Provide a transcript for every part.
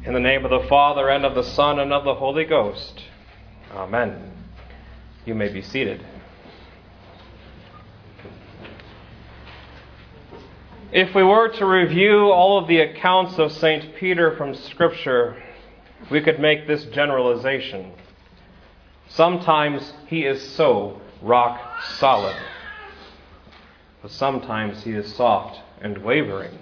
In the name of the Father, and of the Son, and of the Holy Ghost. Amen. You may be seated. If we were to review all of the accounts of St. Peter from Scripture, we could make this generalization. Sometimes he is so rock solid, but sometimes he is soft and wavering.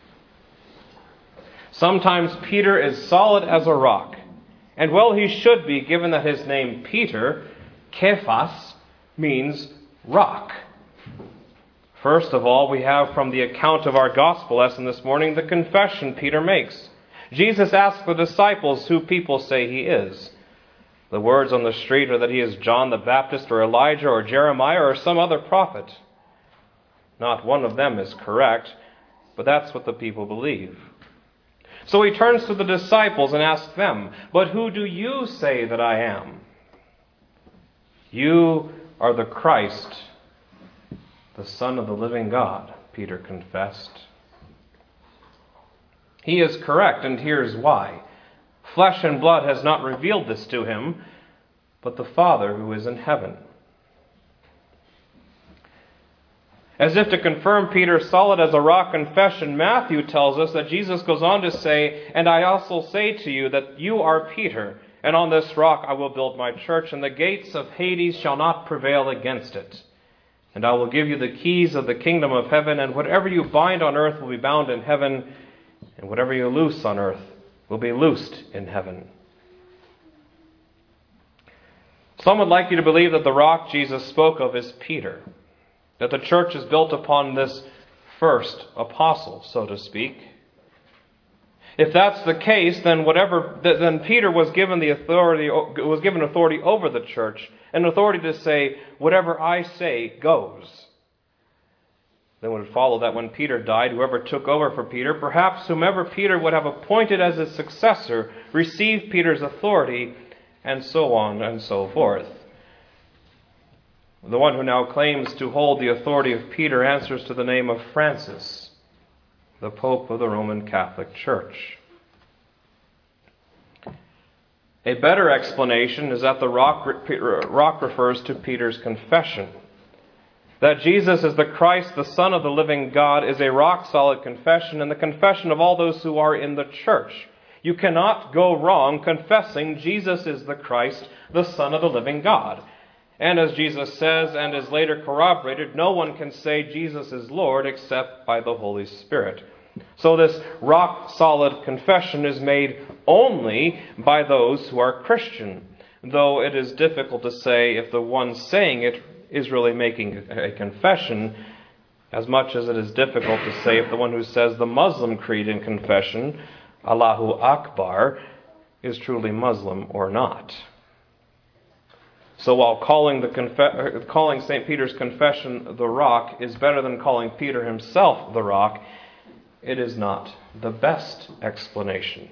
Sometimes Peter is solid as a rock, and well he should be, given that his name Peter, Kephas, means rock. First of all, we have from the account of our gospel lesson this morning the confession Peter makes. Jesus asks the disciples who people say he is. The words on the street are that he is John the Baptist or Elijah or Jeremiah or some other prophet. Not one of them is correct, but that's what the people believe. So he turns to the disciples and asks them, "But who do you say that I am?" "You are the Christ, the Son of the living God," Peter confessed. He is correct, and here's why. Flesh and blood has not revealed this to him, but the Father who is in heaven. As if to confirm Peter's solid as a rock confession, Matthew tells us that Jesus goes on to say, "And I also say to you that you are Peter, and on this rock I will build my church, and the gates of Hades shall not prevail against it. And I will give you the keys of the kingdom of heaven, and whatever you bind on earth will be bound in heaven, and whatever you loose on earth will be loosed in heaven." Some would like you to believe that the rock Jesus spoke of is Peter, that the church is built upon this first apostle, so to speak. If that's the case, then Peter was given authority over the church, an authority to say, "Whatever I say goes." Then it would follow that when Peter died, whoever took over for Peter, perhaps whomever Peter would have appointed as his successor, received Peter's authority, and so on and so forth. The one who now claims to hold the authority of Peter answers to the name of Francis, the Pope of the Roman Catholic Church. A better explanation is that the rock refers to Peter's confession. That Jesus is the Christ, the Son of the living God, is a rock-solid confession, and the confession of all those who are in the church. You cannot go wrong confessing Jesus is the Christ, the Son of the living God. And as Jesus says, and is later corroborated, no one can say Jesus is Lord except by the Holy Spirit. So this rock-solid confession is made only by those who are Christian, though it is difficult to say if the one saying it is really making a confession, as much as it is difficult to say if the one who says the Muslim creed in confession, Allahu Akbar, is truly Muslim or not. So while calling St. Peter's confession the rock is better than calling Peter himself the rock, it is not the best explanation.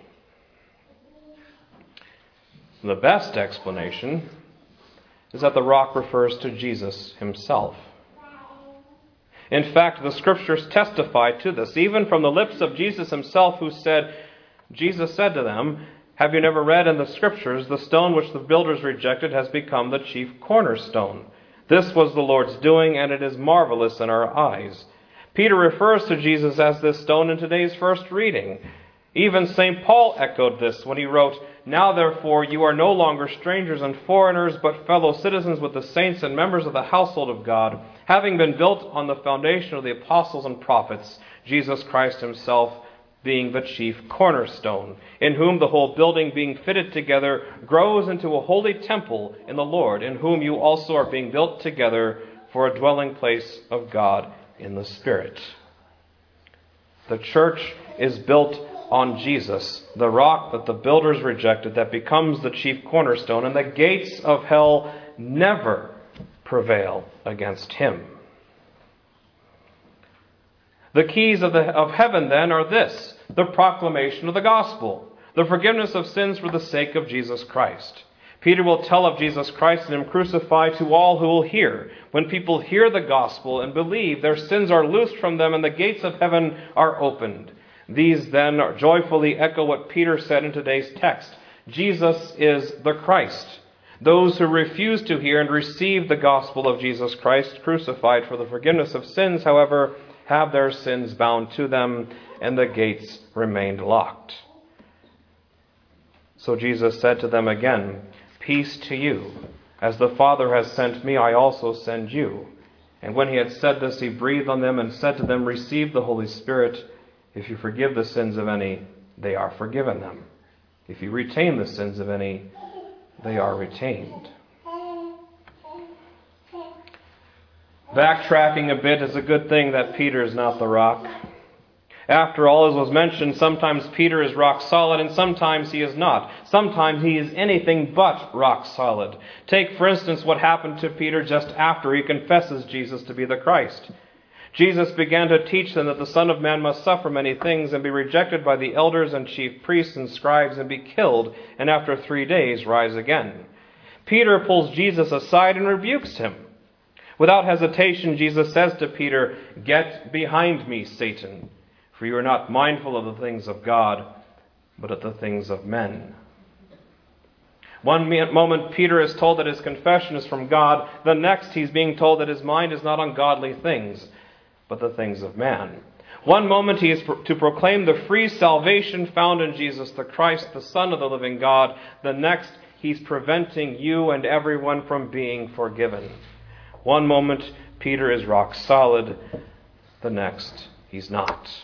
The best explanation is that the rock refers to Jesus himself. In fact, the Scriptures testify to this, even from the lips of Jesus himself, Jesus said to them, "Have you never read in the Scriptures, the stone which the builders rejected has become the chief cornerstone? This was the Lord's doing, and it is marvelous in our eyes." Peter refers to Jesus as this stone in today's first reading. Even St. Paul echoed this when he wrote, "Now therefore you are no longer strangers and foreigners, but fellow citizens with the saints and members of the household of God, having been built on the foundation of the apostles and prophets, Jesus Christ himself being the chief cornerstone, in whom the whole building being fitted together grows into a holy temple in the Lord, in whom you also are being built together for a dwelling place of God in the Spirit." The church is built on Jesus, the rock that the builders rejected, that becomes the chief cornerstone, and the gates of hell never prevail against him. The keys of heaven, then, are this: the proclamation of the gospel, the forgiveness of sins for the sake of Jesus Christ. Peter will tell of Jesus Christ and him crucified to all who will hear. When people hear the gospel and believe, their sins are loosed from them and the gates of heaven are opened. These then joyfully echo what Peter said in today's text. Jesus is the Christ. Those who refuse to hear and receive the gospel of Jesus Christ crucified for the forgiveness of sins, however, have their sins bound to them, and the gates remained locked. So Jesus said to them again, "Peace to you. As the Father has sent me, I also send you." And when he had said this, he breathed on them and said to them, "Receive the Holy Spirit. If you forgive the sins of any, they are forgiven them. If you retain the sins of any, they are retained." Backtracking a bit is a good thing that Peter is not the rock. After all, as was mentioned, sometimes Peter is rock solid and sometimes he is not. Sometimes he is anything but rock solid. Take, for instance, what happened to Peter just after he confesses Jesus to be the Christ. Jesus began to teach them that the Son of Man must suffer many things and be rejected by the elders and chief priests and scribes and be killed, and after 3 days rise again. Peter pulls Jesus aside and rebukes him. Without hesitation, Jesus says to Peter, "Get behind me, Satan, for you are not mindful of the things of God, but of the things of men." One moment Peter is told that his confession is from God. The next he's being told that his mind is not on godly things, but the things of man. One moment he is to proclaim the free salvation found in Jesus the Christ, the Son of the living God. The next he's preventing you and everyone from being forgiven. One moment Peter is rock solid. The next he's not.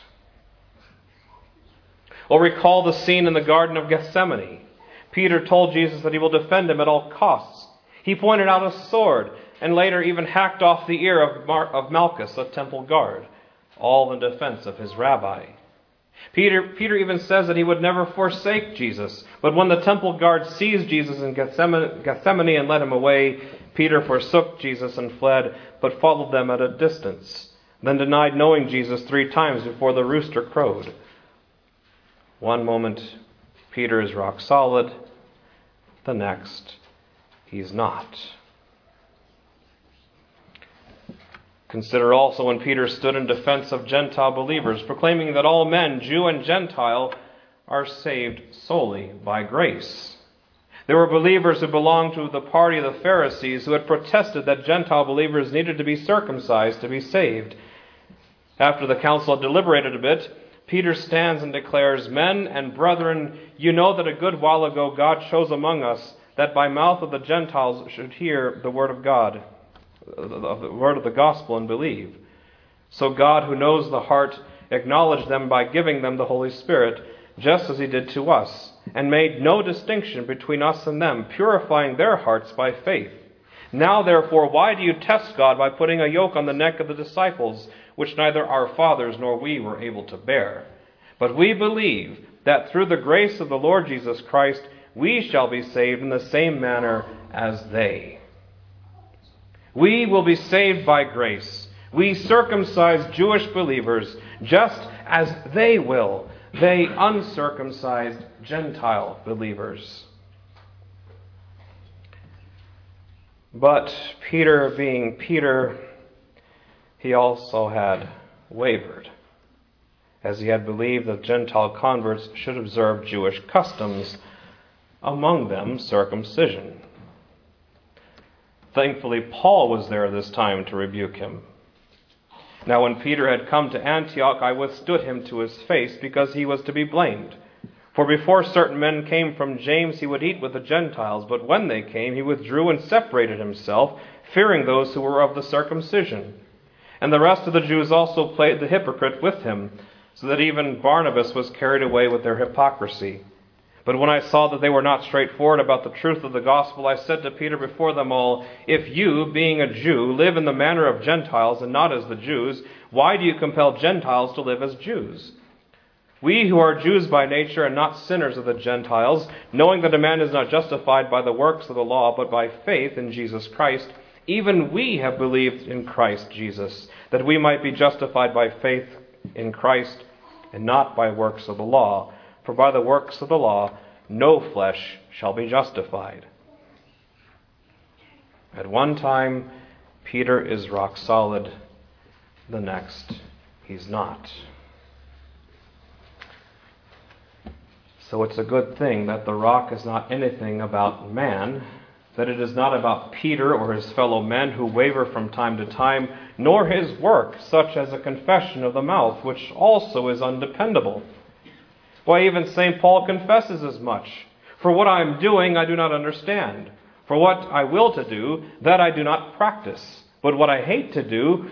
Or recall the scene in the Garden of Gethsemane. Peter told Jesus that he will defend him at all costs. He pointed out a sword and later even hacked off the ear of Malchus, a temple guard, all in defense of his rabbi. Peter even says that he would never forsake Jesus. But when the temple guard seized Jesus in Gethsemane and led him away, Peter forsook Jesus and fled, but followed them at a distance, then denied knowing Jesus 3 times before the rooster crowed. One moment, Peter is rock solid. The next, he's not. Consider also when Peter stood in defense of Gentile believers, proclaiming that all men, Jew and Gentile, are saved solely by grace. There were believers who belonged to the party of the Pharisees who had protested that Gentile believers needed to be circumcised to be saved. After the council had deliberated a bit, Peter stands and declares, "Men and brethren, you know that a good while ago God chose among us that by mouth of the Gentiles should hear the word of God, the word of the gospel, and believe. So God, who knows the heart, acknowledged them by giving them the Holy Spirit, just as he did to us, and made no distinction between us and them, purifying their hearts by faith. Now, therefore, why do you test God by putting a yoke on the neck of the disciples, which neither our fathers nor we were able to bear? But we believe that through the grace of the Lord Jesus Christ, we shall be saved in the same manner as they." We will be saved by grace. We circumcised Jewish believers just as they will, they uncircumcised Gentile believers. But Peter, being Peter, he also had wavered, as he had believed that Gentile converts should observe Jewish customs, among them circumcision. Thankfully, Paul was there this time to rebuke him. Now, when Peter had come to Antioch, I withstood him to his face, because he was to be blamed. For before certain men came from James, he would eat with the Gentiles. But when they came, he withdrew and separated himself, fearing those who were of the circumcision. And the rest of the Jews also played the hypocrite with him, so that even Barnabas was carried away with their hypocrisy. But when I saw that they were not straightforward about the truth of the gospel, I said to Peter before them all, "If you, being a Jew, live in the manner of Gentiles and not as the Jews, why do you compel Gentiles to live as Jews? We who are Jews by nature and not sinners of the Gentiles, knowing that a man is not justified by the works of the law, but by faith in Jesus Christ, even we have believed in Christ Jesus, that we might be justified by faith in Christ and not by works of the law. For by the works of the law, no flesh shall be justified." At one time, Peter is rock solid. The next, he's not. So it's a good thing that the rock is not anything about man, that it is not about Peter or his fellow men who waver from time to time, nor his work, such as a confession of the mouth, which also is undependable. Why, even St. Paul confesses as much. For what I am doing, I do not understand. For what I will to do, that I do not practice. But what I hate to do,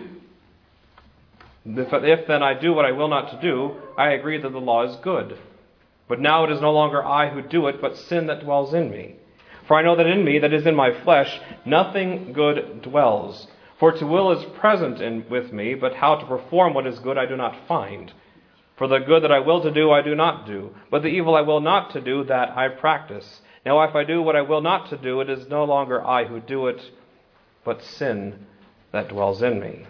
if then I do what I will not to do, I agree that the law is good. But now it is no longer I who do it, but sin that dwells in me. For I know that in me, that is in my flesh, nothing good dwells. For to will is present with me, but how to perform what is good I do not find. For the good that I will to do, I do not do. But the evil I will not to do, that I practice. Now if I do what I will not to do, it is no longer I who do it, but sin that dwells in me.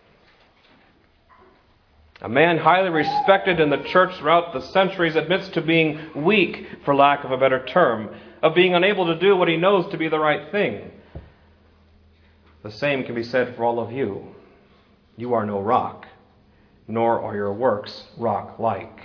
A man highly respected in the church throughout the centuries admits to being weak, for lack of a better term, of being unable to do what he knows to be the right thing. The same can be said for all of you. You are no rock, nor are your works rock-like.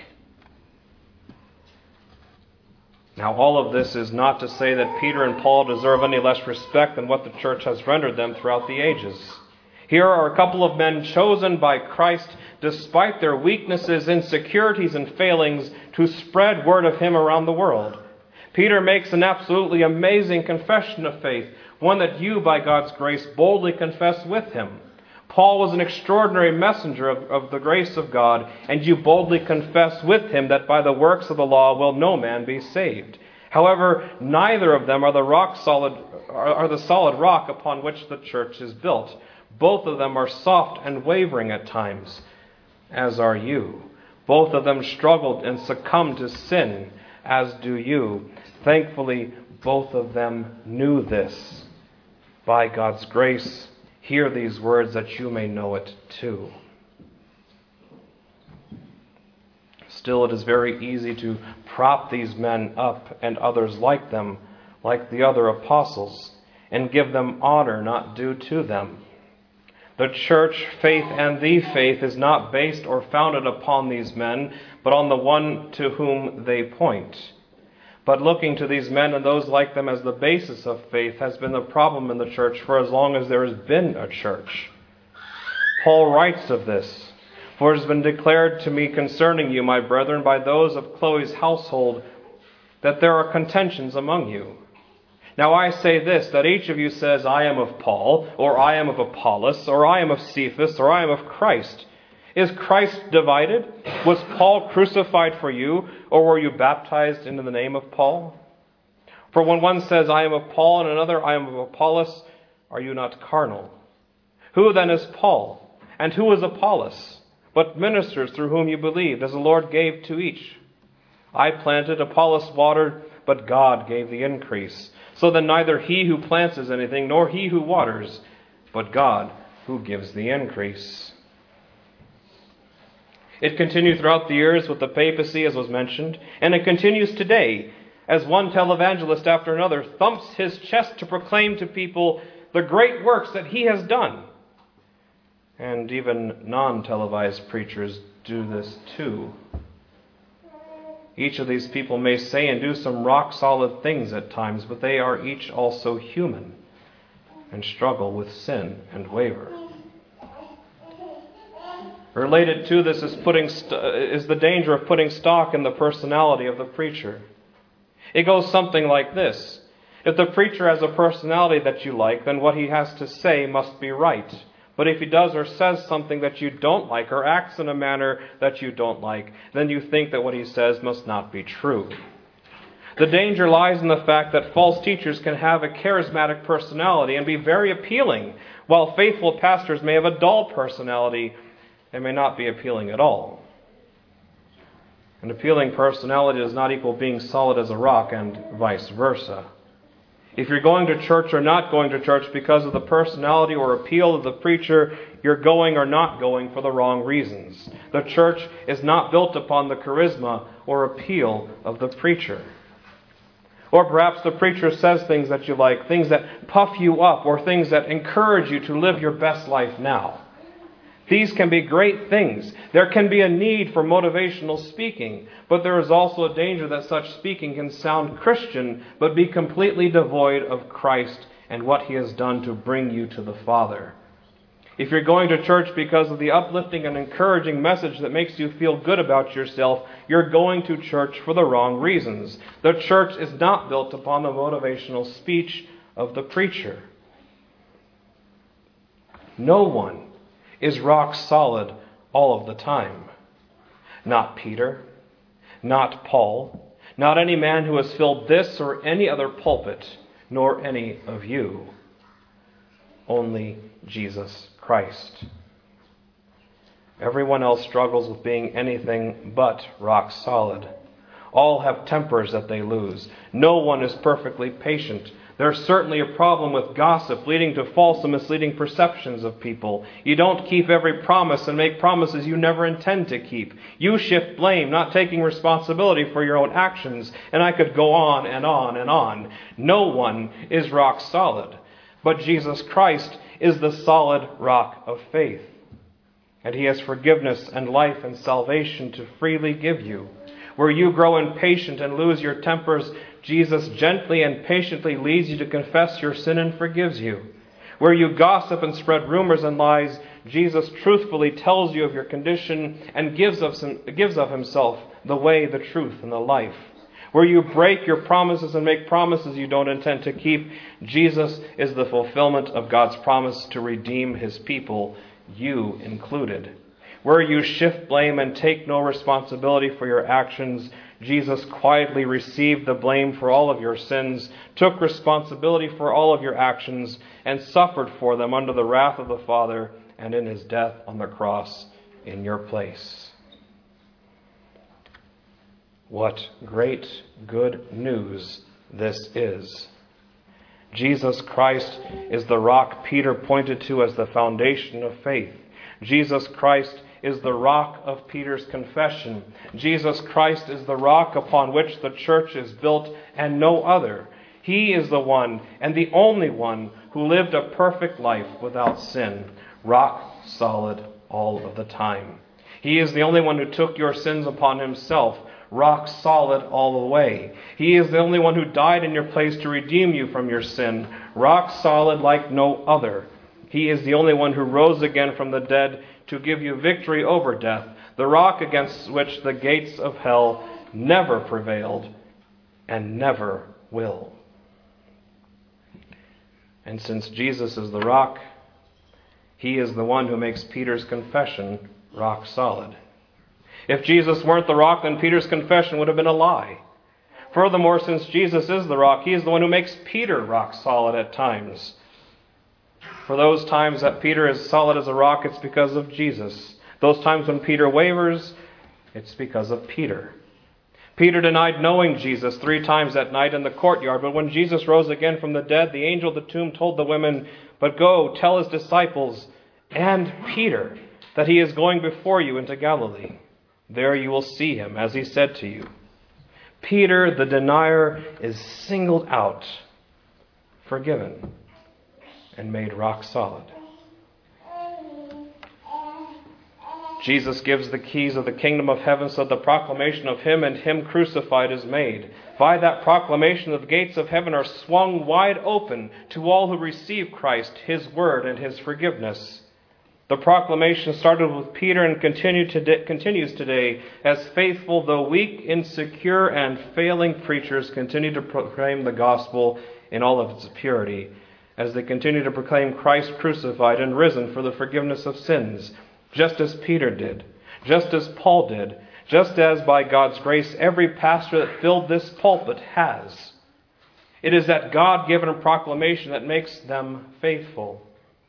Now, all of this is not to say that Peter and Paul deserve any less respect than what the church has rendered them throughout the ages. Here are a couple of men chosen by Christ, despite their weaknesses, insecurities, and failings, to spread word of him around the world. Peter makes an absolutely amazing confession of faith, one that you, by God's grace, boldly confess with him. Paul was an extraordinary messenger of the grace of God, and you boldly confess with him that by the works of the law will no man be saved. However, neither of them are the solid rock upon which the church is built. Both of them are soft and wavering at times, as are you. Both of them struggled and succumbed to sin, as do you. Thankfully, both of them knew this. By God's grace, hear these words that you may know it too. Still, it is very easy to prop these men up and others like them, like the other apostles, and give them honor not due to them. The church faith and the faith is not based or founded upon these men, but on the one to whom they point. But looking to these men and those like them as the basis of faith has been the problem in the church for as long as there has been a church. Paul writes of this, "For it has been declared to me concerning you, my brethren, by those of Chloe's household, that there are contentions among you. Now I say this, that each of you says, I am of Paul, or I am of Apollos, or I am of Cephas, or I am of Christ. Is Christ divided? Was Paul crucified for you, or were you baptized into the name of Paul? For when one says, I am of Paul, and another, I am of Apollos, are you not carnal? Who then is Paul? And who is Apollos? But ministers through whom you believed, as the Lord gave to each. I planted, Apollos watered, but God gave the increase. So then neither he who plants is anything, nor he who waters, but God who gives the increase." It continued throughout the years with the papacy, as was mentioned, and it continues today, as one televangelist after another thumps his chest to proclaim to people the great works that he has done. And even non-televised preachers do this too. Each of these people may say and do some rock-solid things at times, but they are each also human and struggle with sin and waver. Related to this is the danger of putting stock in the personality of the preacher. It goes something like this. If the preacher has a personality that you like, then what he has to say must be right. But if he does or says something that you don't like or acts in a manner that you don't like, then you think that what he says must not be true. The danger lies in the fact that false teachers can have a charismatic personality and be very appealing, while faithful pastors may have a dull personality and may not be appealing at all. An appealing personality does not equal being solid as a rock, and vice versa. If you're going to church or not going to church because of the personality or appeal of the preacher, you're going or not going for the wrong reasons. The church is not built upon the charisma or appeal of the preacher. Or perhaps the preacher says things that you like, things that puff you up, or things that encourage you to live your best life now. These can be great things. There can be a need for motivational speaking, but there is also a danger that such speaking can sound Christian, but be completely devoid of Christ and what He has done to bring you to the Father. If you're going to church because of the uplifting and encouraging message that makes you feel good about yourself, you're going to church for the wrong reasons. The church is not built upon the motivational speech of the preacher. No one is rock solid all of the time. Not Peter, not Paul, not any man who has filled this or any other pulpit, nor any of you. Only Jesus Christ. Everyone else struggles with being anything but rock solid. All have tempers that they lose. No one is perfectly patient. There's certainly a problem with gossip leading to false and misleading perceptions of people. You don't keep every promise and make promises you never intend to keep. You shift blame, not taking responsibility for your own actions. And I could go on and on and on. No one is rock solid. But Jesus Christ is the solid rock of faith. And He has forgiveness and life and salvation to freely give you. Where you grow impatient and lose your tempers, Jesus gently and patiently leads you to confess your sin and forgives you. Where you gossip and spread rumors and lies, Jesus truthfully tells you of your condition and gives of Himself the way, the truth, and the life. Where you break your promises and make promises you don't intend to keep, Jesus is the fulfillment of God's promise to redeem His people, you included. Where you shift blame and take no responsibility for your actions, Jesus quietly received the blame for all of your sins, took responsibility for all of your actions, and suffered for them under the wrath of the Father and in His death on the cross in your place. What great good news this is. Jesus Christ is the rock Peter pointed to as the foundation of faith. Jesus Christ is the rock of Peter's confession. Jesus Christ is the rock upon which the church is built and no other. He is the one and the only one who lived a perfect life without sin, rock solid all of the time. He is the only one who took your sins upon Himself, rock solid all the way. He is the only one who died in your place to redeem you from your sin, rock solid like no other. He is the only one who rose again from the dead to give you victory over death, the rock against which the gates of hell never prevailed and never will. And since Jesus is the rock, He is the one who makes Peter's confession rock solid. If Jesus weren't the rock, then Peter's confession would have been a lie. Furthermore, since Jesus is the rock, He is the one who makes Peter rock solid at times. For those times that Peter is solid as a rock, it's because of Jesus. Those times when Peter wavers, it's because of Peter. Peter denied knowing Jesus 3 times that night in the courtyard, but when Jesus rose again from the dead, the angel of the tomb told the women, "But go, tell His disciples and Peter that He is going before you into Galilee. There you will see Him, as He said to you." Peter, the denier, is singled out, forgiven, and made rock solid. Jesus gives the keys of the kingdom of heaven so that the proclamation of Him and Him crucified is made. By that proclamation, the gates of heaven are swung wide open to all who receive Christ, His word, and His forgiveness. The proclamation started with Peter and continues today as faithful, though weak, insecure, and failing preachers continue to proclaim the gospel in all of its purity, as they continue to proclaim Christ crucified and risen for the forgiveness of sins, just as Peter did, just as Paul did, just as by God's grace every pastor that filled this pulpit has. It is that God-given proclamation that makes them faithful.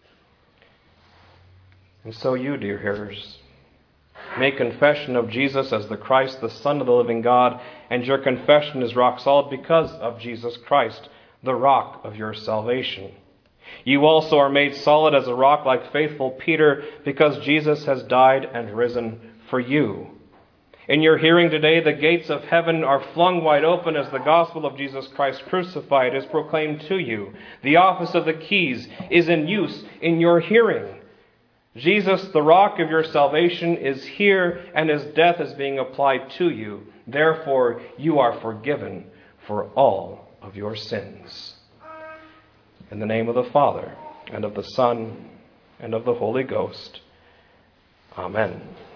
And so you, dear hearers, make confession of Jesus as the Christ, the Son of the living God, and your confession is rock solid because of Jesus Christ, the rock of your salvation. You also are made solid as a rock like faithful Peter because Jesus has died and risen for you. In your hearing today, the gates of heaven are flung wide open as the gospel of Jesus Christ crucified is proclaimed to you. The office of the keys is in use in your hearing. Jesus, the rock of your salvation, is here, and his death is being applied to you. Therefore, you are forgiven for all of your sins. In the name of the Father, and of the Son, and of the Holy Ghost. Amen.